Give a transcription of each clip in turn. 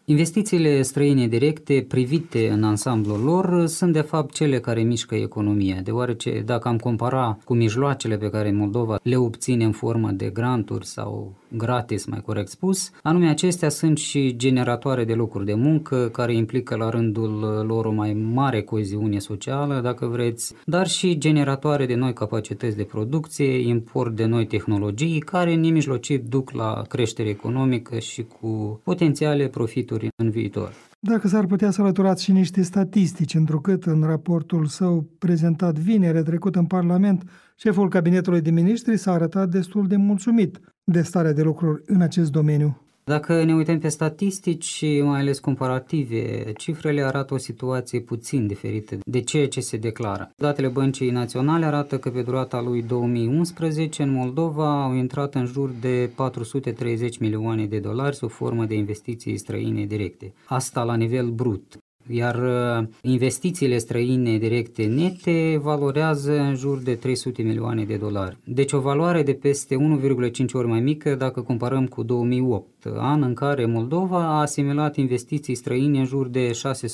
Investițiile străine directe, privite în ansamblul lor, sunt de fapt cele care mișcă economia, deoarece dacă am compara cu mijloacele pe care Moldova le obține în formă de granturi sau gratis, mai corect spus, anume acestea sunt și generatoare de locuri de muncă, care implică la rândul lor o mai mare coeziune socială, dacă vreți, dar și generatoare de noi capacități de producție, import de noi tehnologii, care nemijlocit duc la creștere economică și cu potențiale profituri în viitor. Dacă s-ar putea să alăturați și niște statistici, întrucât în raportul său prezentat vinerea trecută în Parlament, șeful Cabinetului de Miniștri s-a arătat destul de mulțumit de starea de lucruri în acest domeniu. Dacă ne uităm pe statistici, mai ales comparative, cifrele arată o situație puțin diferită de ceea ce se declară. Datele Băncii Naționale arată că pe durata lui 2011 în Moldova au intrat în jur de 430 milioane de dolari sub formă de investiții străine directe. Asta la nivel brut. Iar investițiile străine directe nete valorează în jur de 300 milioane de dolari. Deci o valoare de peste 1,5 ori mai mică dacă comparăm cu 2008, an în care Moldova a asimilat investiții străine în jur de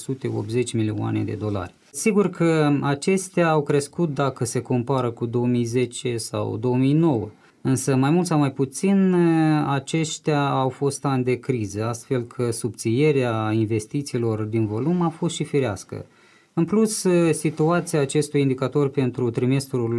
680 milioane de dolari. Sigur că acestea au crescut dacă se compară cu 2010 sau 2009. Însă, mai mult sau mai puțin, aceștia au fost ani de criză, astfel că subțierea investițiilor din volum a fost și firească. În plus, situația acestui indicator pentru trimestrul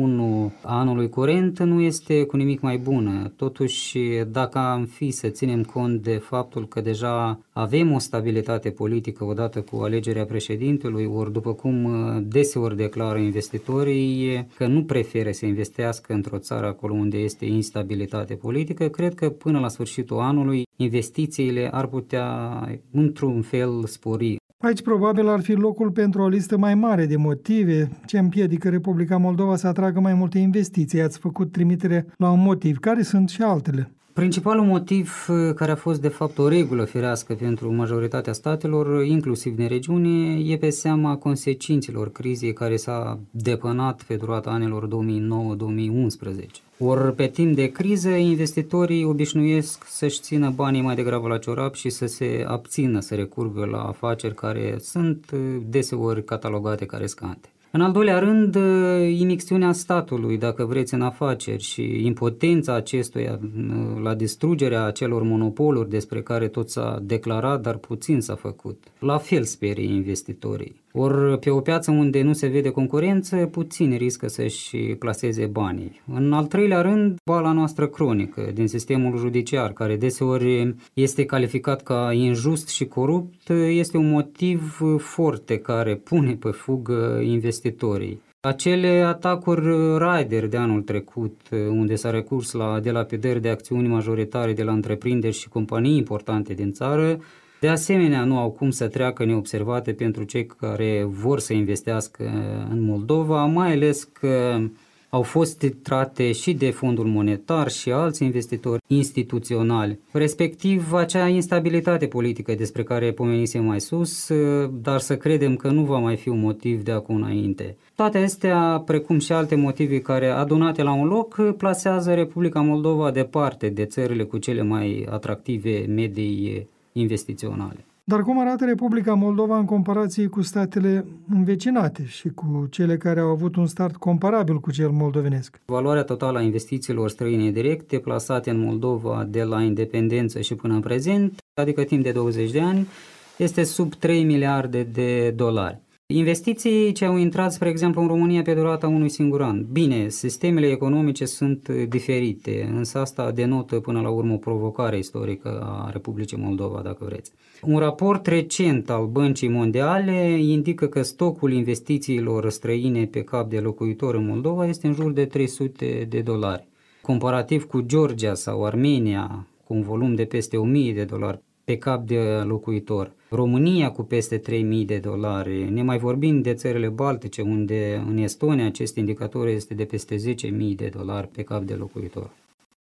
1 anului curent nu este cu nimic mai bună. Totuși, dacă am fi să ținem cont de faptul că deja avem o stabilitate politică odată cu alegerea președintelui, ori după cum deseori declară investitorii că nu preferă să investească într-o țară acolo unde este instabilitate politică, cred că până la sfârșitul anului investițiile ar putea într-un fel spori. Aici probabil ar fi locul pentru o listă mai mare de motive ce împiedică Republica Moldova să atragă mai multe investiții. Ați făcut trimitere la un motiv. Care sunt și altele? Principalul motiv, care a fost de fapt o regulă firească pentru majoritatea statelor, inclusiv din regiune, e pe seama consecințelor crizei care s-a depănat pe durata anilor 2009-2011. Ori pe timp de criză, investitorii obișnuiesc să-și țină banii mai degrabă la ciorap și să se abțină să recurgă la afaceri care sunt deseori catalogate ca riscante. În al doilea rând, imixtiunea statului, dacă vreți, în afaceri și impotența acestuia la distrugerea acelor monopoluri despre care tot s-a declarat, dar puțin s-a făcut. La fel sperie investitorii. Ori pe o piață unde nu se vede concurență, puțin riscă să-și plaseze banii. În al treilea rând, boala noastră cronică din sistemul judiciar, care deseori este calificat ca injust și corupt, este un motiv forte care pune pe fugă investitorii. Acele atacuri Raider de anul trecut, unde s-a recurs la delapidări de acțiuni majoritare de la întreprinderi și companii importante din țară, de asemenea, nu au cum să treacă neobservate pentru cei care vor să investească în Moldova, mai ales că au fost titrate și de Fondul Monetar și alți investitori instituționali. Respectiv, acea instabilitate politică despre care pomenisem mai sus, dar să credem că nu va mai fi un motiv de acum înainte. Toate astea, precum și alte motive care, adunate la un loc, plasează Republica Moldova departe de țările cu cele mai atractive medii investiționale. Dar cum arată Republica Moldova în comparație cu statele învecinate și cu cele care au avut un start comparabil cu cel moldovenesc? Valoarea totală a investițiilor străine directe plasate în Moldova de la independență și până în prezent, adică timp de 20 de ani, este sub 3 miliarde de dolari. Investiții ce au intrat, spre exemplu, în România pe durata unui singur an. Bine, sistemele economice sunt diferite, însă asta denotă până la urmă o provocare istorică a Republicii Moldova, dacă vreți. Un raport recent al Băncii Mondiale indică că stocul investițiilor străine pe cap de locuitor în Moldova este în jur de 300 de dolari. Comparativ cu Georgia sau Armenia, cu un volum de peste 1000 de dolari pe cap de locuitor. România cu peste 3000 de dolari, ne mai vorbim de țările baltice, unde în Estonia acest indicator este de peste 10.000 de dolari pe cap de locuitor.